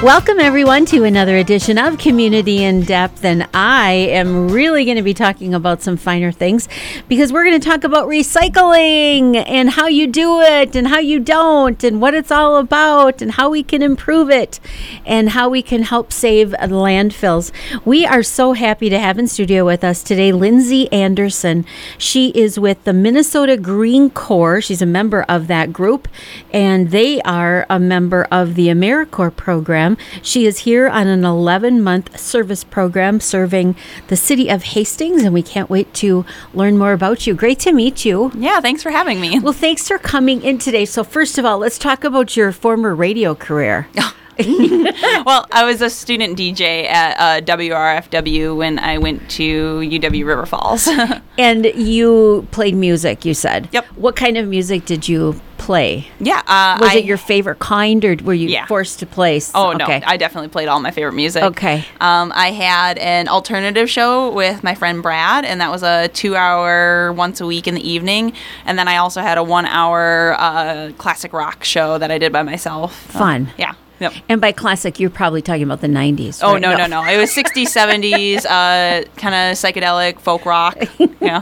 Welcome, everyone, to another edition of Community in Depth, and I am really going to be talking about some finer things because we're going to talk about recycling and how you do it and how you don't and what it's all about and how we can improve it and how we can help save landfills. We are so happy to have in studio with us today Lindsay Anderson. She is with the Minnesota Green Corps. She's a member of that group, and they are a member of the AmeriCorps program. She is here on an 11-month service program serving the city of Hastings, and we can't wait to learn more about you. Great to meet you. Yeah, thanks for having me. Well, thanks for coming in today. So first of all, let's talk about your former radio career. Well, I was a student DJ at WRFW when I went to UW River Falls. And you played music, you said. Yep. What kind of music did you play? Yeah. Was it your favorite kind, or were you forced to play? Oh, no. I definitely played all my favorite music. Okay. I had an alternative show with my friend Brad, and that was a 2-hour once a week in the evening. And then I also had a 1-hour classic rock show that I did by myself. Fun. Yeah. Yep. And by classic, you're probably talking about the 90s. Oh, right? no. It was 60s, 70s, kind of psychedelic folk rock. Yeah.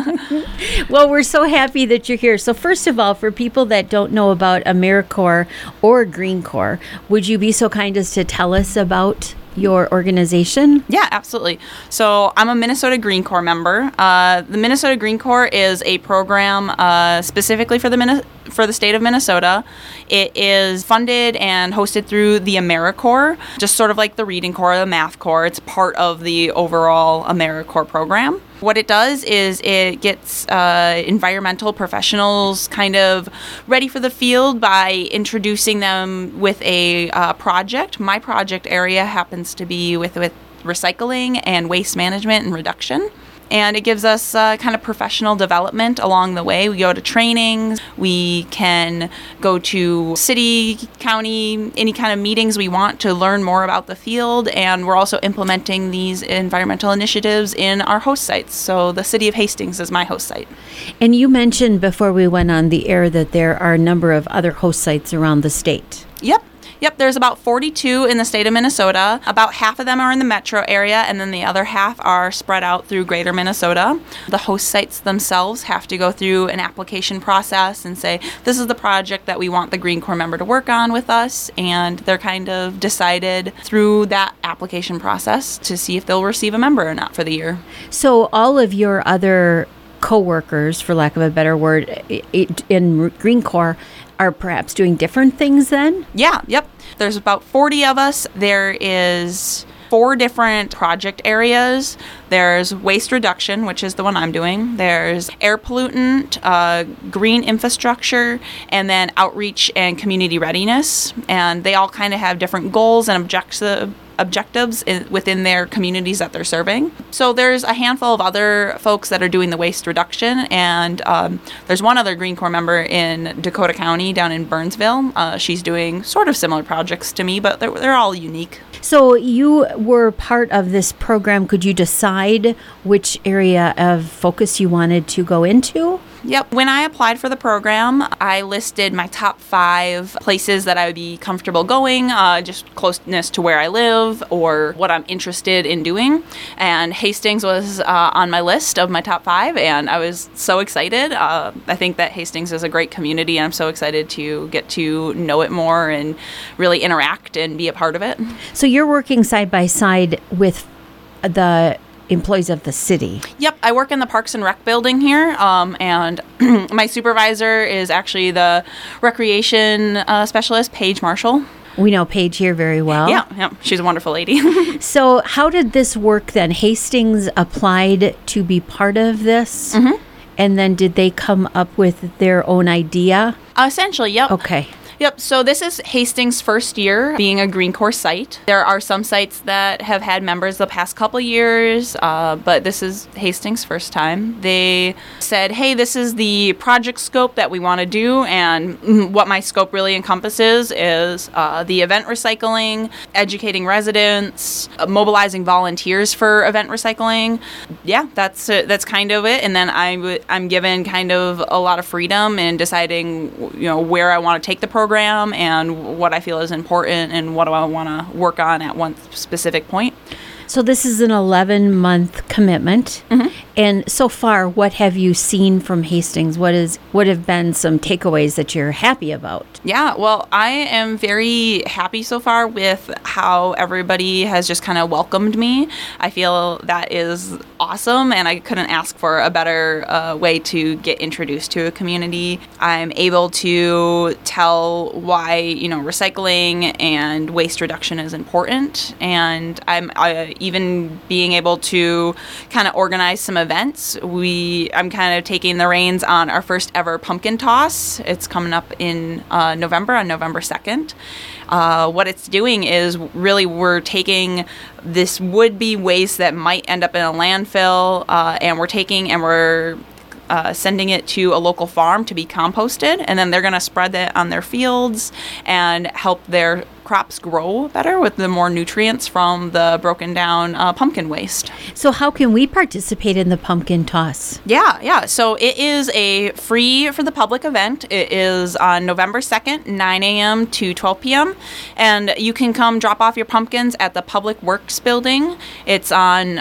Well, we're so happy that you're here. So first of all, for people that don't know about AmeriCorps or Green Corps, would you be so kind as to tell us about your organization? Yeah, absolutely. So I'm a Minnesota Green Corps member. The Minnesota Green Corps is a program specifically for the state of Minnesota. It is funded and hosted through the AmeriCorps, just sort of like the Reading Corps, the Math Corps. It's part of the overall AmeriCorps program. What it does is it gets environmental professionals kind of ready for the field by introducing them with a project. My project area happens to be with recycling and waste management and reduction. And it gives us kind of professional development along the way. We go to trainings. We can go to city, county, any kind of meetings we want to learn more about the field. And we're also implementing these environmental initiatives in our host sites. So the city of Hastings is my host site. And you mentioned before we went on the air that there are a number of other host sites around the state. Yep, there's about 42 in the state of Minnesota. About half of them are in the metro area, and then the other half are spread out through greater Minnesota. The host sites themselves have to go through an application process and say, this is the project that we want the Green Corps member to work on with us, and they're kind of decided through that application process to see if they'll receive a member or not for the year. So all of your other co-workers, for lack of a better word, in Green Corps are perhaps doing different things then? Yep. There's about 40 of us. There is 4 different project areas. There's waste reduction, which is the one I'm doing. There's air pollutant, green infrastructure, and then outreach and community readiness. And they all kind of have different goals and objectives within their communities that they're serving. So there's a handful of other folks that are doing the waste reduction, and there's one other Green Corps member in Dakota County down in Burnsville. She's doing sort of similar projects to me, but they're all unique. So you were part of this program. Could you decide which area of focus you wanted to go into? Yep. When I applied for the program, I listed my top 5 places that I would be comfortable going, just closeness to where I live or what I'm interested in doing. And Hastings was on my list of my top 5, and I was so excited. I think that Hastings is a great community, and I'm so excited to get to know it more and really interact and be a part of it. So you're working side by side with the employees of the city. Yep, I work in the Parks and Rec building here, and my supervisor is actually the recreation specialist, Paige Marshall. We know Paige here very well. Yeah, she's a wonderful lady. So how did this work then? Hastings applied to be part of this? Mm-hmm. And then did they come up with their own idea? Essentially, yep. Okay. Yep, so this is Hastings' first year being a Green Corps site. There are some sites that have had members the past couple years, but this is Hastings' first time. They said, hey, this is the project scope that we want to do, and what my scope really encompasses is the event recycling, educating residents, mobilizing volunteers for event recycling. Yeah, that's kind of it, and then I'm given kind of a lot of freedom in deciding, where I want to take the program program and what I feel is important and what do I want to work on at one specific point. So this is an 11-month commitment. And so far, what have you seen from Hastings? What have been some takeaways that you're happy about? Yeah, well, I am very happy so far with how everybody has just kind of welcomed me. I feel that is awesome, and I couldn't ask for a better way to get introduced to a community. I'm able to tell why, recycling and waste reduction is important, and I'm even being able to kind of organize some events. I'm kind of taking the reins on our first ever pumpkin toss. It's coming up in November, on November 2nd. What it's doing is really we're taking this would-be waste that might end up in a landfill, and we're sending it to a local farm to be composted, and then they're going to spread that on their fields and help their crops grow better with the more nutrients from the broken down pumpkin waste. So how can we participate in the pumpkin toss? Yeah. So it is a free for the public event. It is on November 2nd, 9 a.m. to 12 p.m. And you can come drop off your pumpkins at the Public Works Building. It's on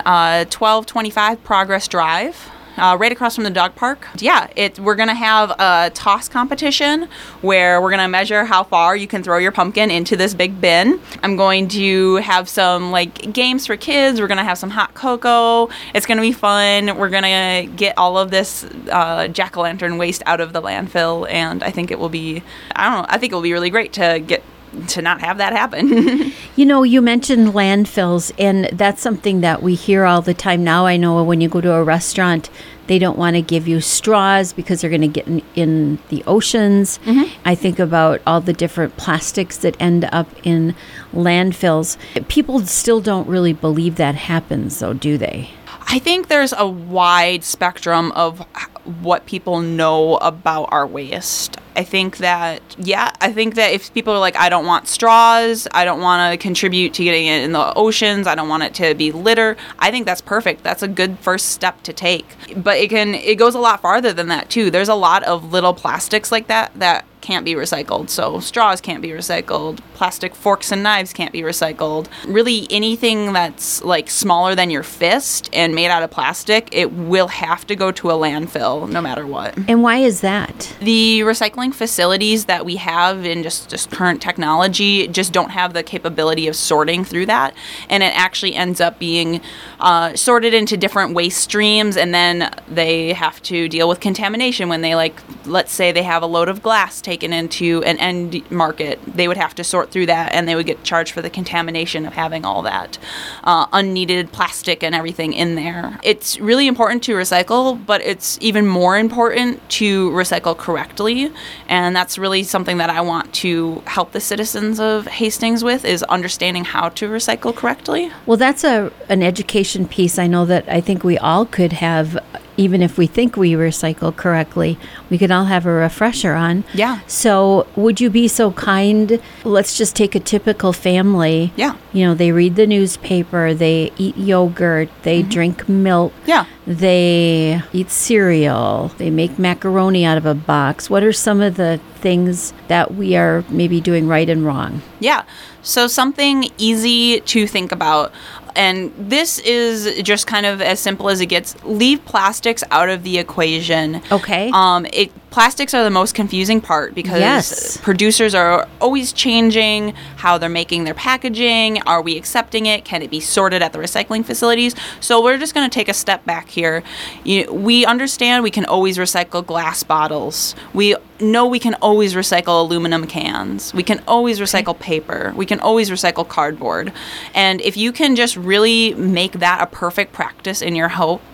1225 Progress Drive. Right across from the dog park. Yeah, we're going to have a toss competition where we're going to measure how far you can throw your pumpkin into this big bin. I'm going to have some games for kids. We're going to have some hot cocoa. It's going to be fun. We're going to get all of this jack-o'-lantern waste out of the landfill, and I think it will be really great to not have that happen. You mentioned landfills, and that's something that we hear all the time now. I know when you go to a restaurant, they don't want to give you straws because they're going to get in the oceans. I think about all the different plastics that end up in landfills. People still don't really believe that happens, though, do they? I think there's a wide spectrum of what people know about our waste. I think that if people are like, I don't want straws, I don't want to contribute to getting it in the oceans, I don't want it to be litter, I think that's perfect. That's a good first step to take. But it goes a lot farther than that too. There's a lot of little plastics like that can't be recycled. So straws can't be recycled. Plastic forks and knives can't be recycled. Really anything that's smaller than your fist and made out of plastic, it will have to go to a landfill no matter what. And why is that? The recycling facilities that we have in just current technology just don't have the capability of sorting through that. And it actually ends up being sorted into different waste streams, and then they have to deal with contamination when they let's say they have a load of glass taken into an end market. They would have to sort through that, and they would get charged for the contamination of having all that unneeded plastic and everything in there. It's really important to recycle, but it's even more important to recycle correctly, and that's really something that I want to help the citizens of Hastings with, is understanding how to recycle correctly. Well, that's an education piece. I think we all could have. Even if we think we recycle correctly, we could all have a refresher on. Yeah. So would you be so kind? Let's just take a typical family. Yeah. They read the newspaper, they eat yogurt, they drink milk. Yeah. They eat cereal, they make macaroni out of a box. What are some of the things that we are maybe doing right and wrong? Yeah. So something easy to think about, and this is just kind of as simple as it gets. Leave plastics out of the equation. Okay. Plastics are the most confusing part because producers are always changing how they're making their packaging. Are we accepting it? Can it be sorted at the recycling facilities? So we're just going to take a step back here. We understand we can always recycle glass bottles. We know we can always recycle aluminum cans. We can always recycle paper. We can always recycle cardboard. And if you can just really make that a perfect practice in your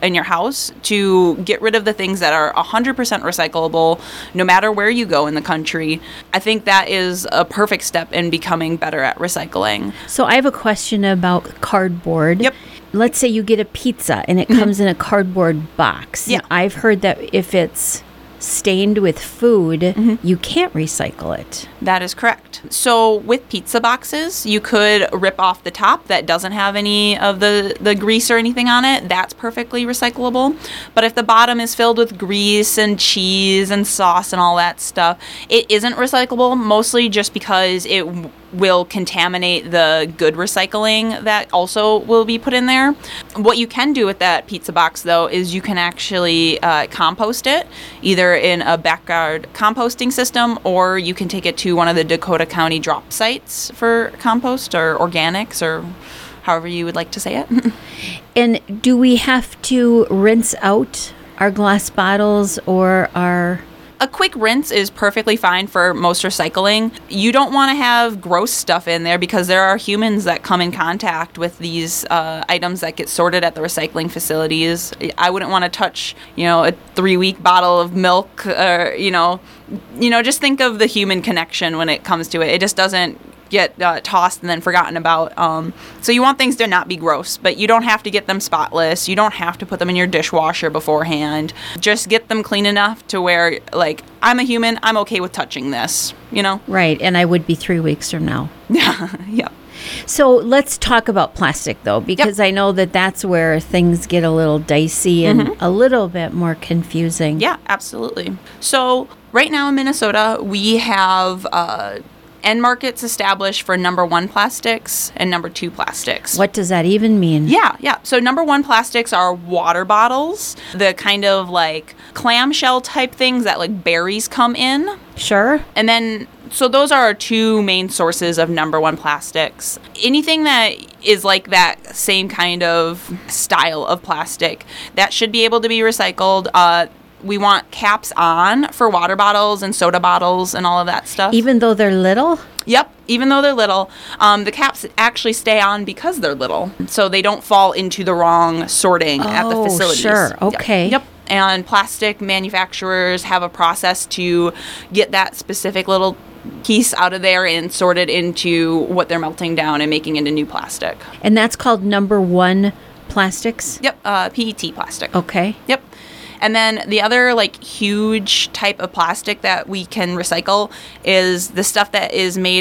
house to get rid of the things that are 100% recyclable, no matter where you go in the country, I think that is a perfect step in becoming better at recycling. So I have a question about cardboard. Yep. Let's say you get a pizza and it comes in a cardboard box. Yeah. I've heard that if it's stained with food, you can't recycle it. That is correct. So with pizza boxes, you could rip off the top that doesn't have any of the grease or anything on it. That's perfectly recyclable. But if the bottom is filled with grease and cheese and sauce and all that stuff, it isn't recyclable, mostly just because it will contaminate the good recycling that also will be put in there. What you can do with that pizza box, though, is you can actually compost it, either in a backyard composting system, or you can take it to one of the Dakota County drop sites for compost or organics, or however you would like to say it. And do we have to rinse out our glass bottles or our... A quick rinse is perfectly fine for most recycling. You don't want to have gross stuff in there because there are humans that come in contact with these items that get sorted at the recycling facilities. I wouldn't want to touch, a 3-week bottle of milk, or, just think of the human connection when it comes to it. It just doesn't get tossed and then forgotten about. So you want things to not be gross, but you don't have to get them spotless. You don't have to put them in your dishwasher beforehand. Just get them clean enough to where, I'm a human, I'm okay with touching this, Right, and I would be 3 weeks from now. Yep. So let's talk about plastic, though, because I know that that's where things get a little dicey and a little bit more confusing. Yeah, absolutely. So right now in Minnesota, we have end markets established for number 1 plastics and number 2 plastics. What does that even mean? Yeah. So number 1 plastics are water bottles, the kind of clamshell type things that berries come in. Sure. And then, so those are our 2 main sources of number 1 plastics. Anything that is that same kind of style of plastic, that should be able to be recycled. We want caps on for water bottles and soda bottles and all of that stuff. Even though they're little? Yep, even though they're little. The caps actually stay on because they're little, so they don't fall into the wrong sorting at the facilities. Sure, okay. Yep. And plastic manufacturers have a process to get that specific little piece out of there and sort it into what they're melting down and making into new plastic. And that's called number 1 plastics? Yep, PET plastic. Okay. Yep. And then the other huge type of plastic that we can recycle is the stuff that is made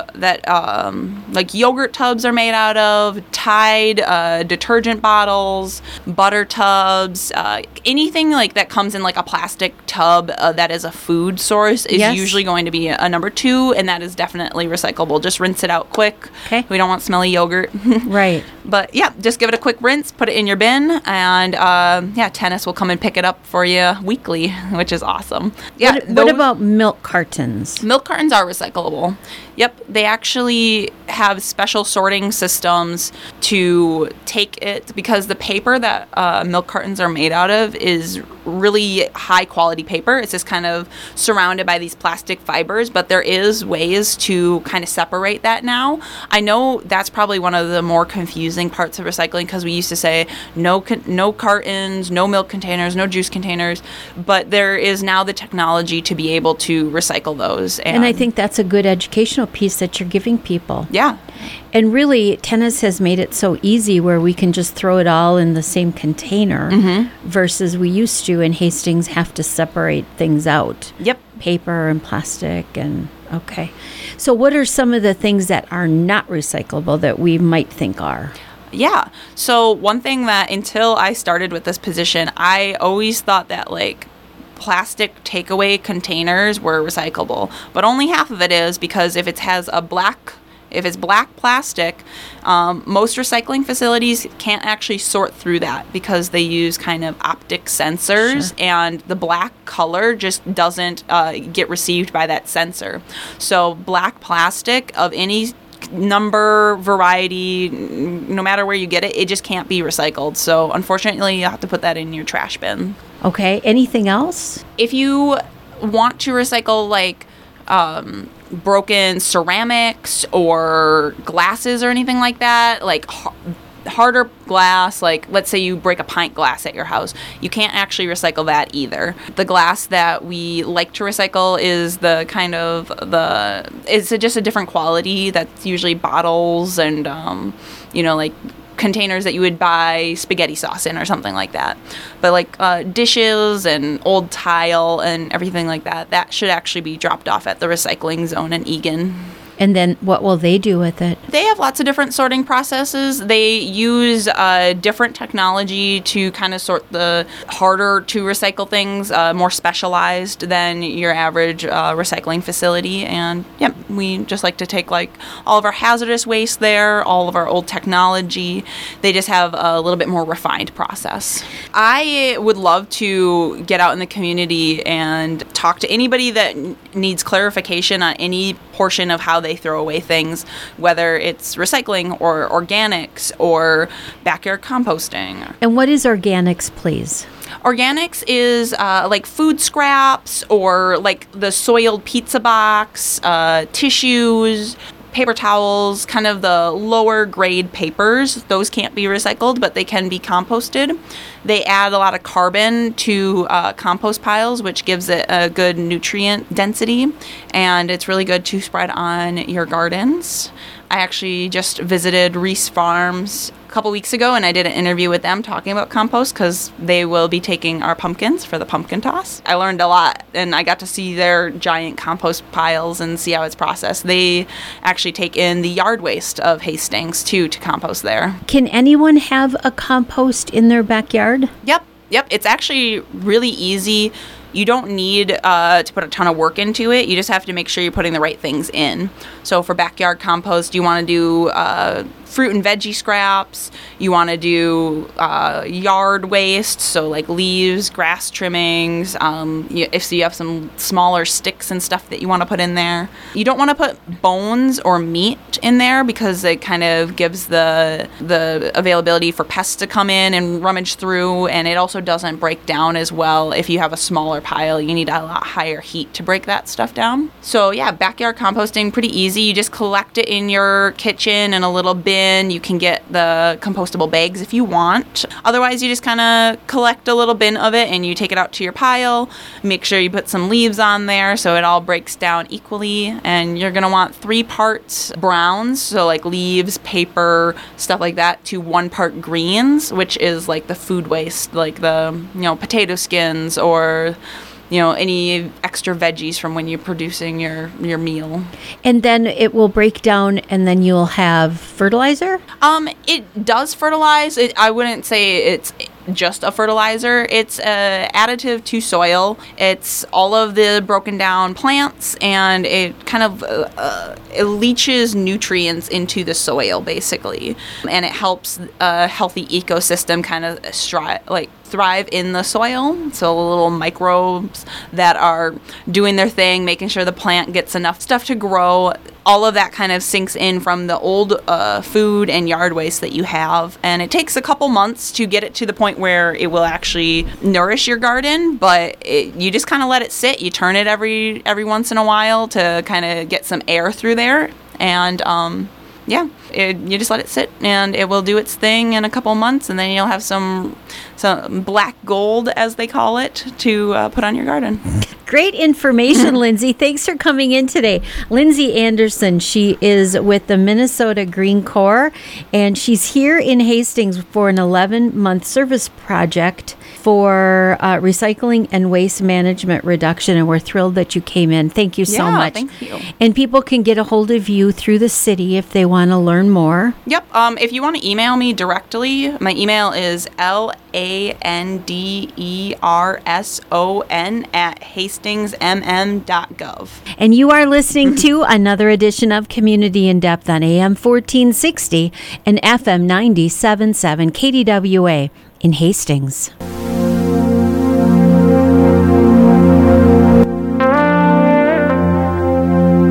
that yogurt tubs are made out of, Tide detergent bottles, butter tubs, anything that comes in a plastic tub that is a food source is usually going to be a number 2, and that is definitely recyclable. Just rinse it out quick. Okay. We don't want smelly yogurt. Right. But yeah, just give it a quick rinse, put it in your bin, and Tennis will come and pick it up for you weekly, which is awesome. Yeah. What about milk cartons? Milk cartons are recyclable. Yep. They actually have special sorting systems to take it, because the paper that milk cartons are made out of is really high quality paper. It's just kind of surrounded by these plastic fibers, but there is ways to kind of separate that now. I know that's probably one of the more confusing parts of recycling, because we used to say no cartons, no milk containers, no juice containers, but there is now the technology to be able to recycle those. And I think that's a good educational piece that you're giving people. Yeah. And really, Tennis has made it so easy where we can just throw it all in the same container versus we used to in Hastings have to separate things out. Yep. Paper and plastic and okay. So what are some of the things that are not recyclable that we might think are? Yeah. So one thing that until I started with this position, I always thought that plastic takeaway containers were recyclable, but only half of it is, because if it's black plastic, most recycling facilities can't actually sort through that because they use kind of optic sensors, and the black color just doesn't get received by that sensor. So black plastic of any number, variety, no matter where you get it, it just can't be recycled. So unfortunately, you have to put that in your trash bin. Okay. Anything else? If you want to recycle broken ceramics or glasses or anything like that, harder glass, let's say you break a pint glass at your house, you can't actually recycle that either. The glass that we like to recycle is the kind of it's just a different quality. That's usually bottles and containers that you would buy spaghetti sauce in or something like that. But like dishes and old tile and everything like that, that should actually be dropped off at the recycling zone in Eagan. And then what will they do with it? They have lots of different sorting processes. They use different technology to kind of sort the harder to recycle things, more specialized than your average recycling facility. And yep, we just like to take like all of our hazardous waste there, all of our old technology. They just have a little bit more refined process. I would love to get out in the community and talk to anybody that needs clarification on any portion of how they throw away things, whether it's recycling or organics or backyard composting. And what is organics, please? Organics is like food scraps or like the soiled pizza box, tissues, paper towels, kind of the lower grade papers. Those can't be recycled, but they can be composted. They add a lot of carbon to compost piles, which gives it a good nutrient density, and it's really good to spread on your gardens. I actually just visited Reese Farms a couple weeks ago, and I did an interview with them talking about compost because they will be taking our pumpkins for the pumpkin toss. I learned a lot, and I got to see their giant compost piles and see how it's processed. They actually take in the yard waste of Hastings, too, to compost there. Can anyone have a compost in their backyard? Yep. It's actually really easy. You don't need to put a ton of work into it. You just have to make sure you're putting the right things in. So for backyard compost, you want to do fruit and veggie scraps. You want to do yard waste, so like leaves, grass trimmings. If you have some smaller sticks and stuff that you want to put in there. You don't want to put bones or meat in there because it kind of gives the availability for pests to come in and rummage through, and it also doesn't break down as well if you have a smaller pile. You need a lot higher heat to break that stuff down. So yeah, backyard composting, pretty easy. You just collect it in your kitchen in a little bin. You can get the compostable bags if you want. Otherwise, you just kind of collect a little bin of it and you take it out to your pile. Make sure you put some leaves on there so it all breaks down equally. And you're going to want 3 parts browns, so like leaves, paper, stuff like that, to 1 part greens, which is like the food waste, like the potato skins or any extra veggies from when you're producing your meal. And then it will break down and then you'll have fertilizer? It does fertilize. I wouldn't say it's just a fertilizer. It's an additive to soil. It's all of the broken down plants, and it kind of it leaches nutrients into the soil, basically. And it helps a healthy ecosystem kind of thrive in the soil. So little microbes that are doing their thing, making sure the plant gets enough stuff to grow. All of that kind of sinks in from the old food and yard waste that you have. And it takes a couple months to get it to the point where it will actually nourish your garden, but you just kind of let it sit. You turn it every once in a while to kind of get some air through there. And you just let it sit, and it will do its thing in a couple months, and then you'll have some black gold, as they call it, to put on your garden. Great information, Lindsay. Thanks for coming in today. Lindsay Anderson, she is with the Minnesota Green Corps, and she's here in Hastings for an 11-month service project for recycling and waste management reduction, and we're thrilled that you came in. Thank you so much. Thank you. And people can get a hold of you through the city if they want to learn more. Yep. If you want to email me directly, my email is landerson@hastingsmm.gov. And you are listening to another edition of Community in Depth on AM 1460 and FM 97.7 KDWA in Hastings.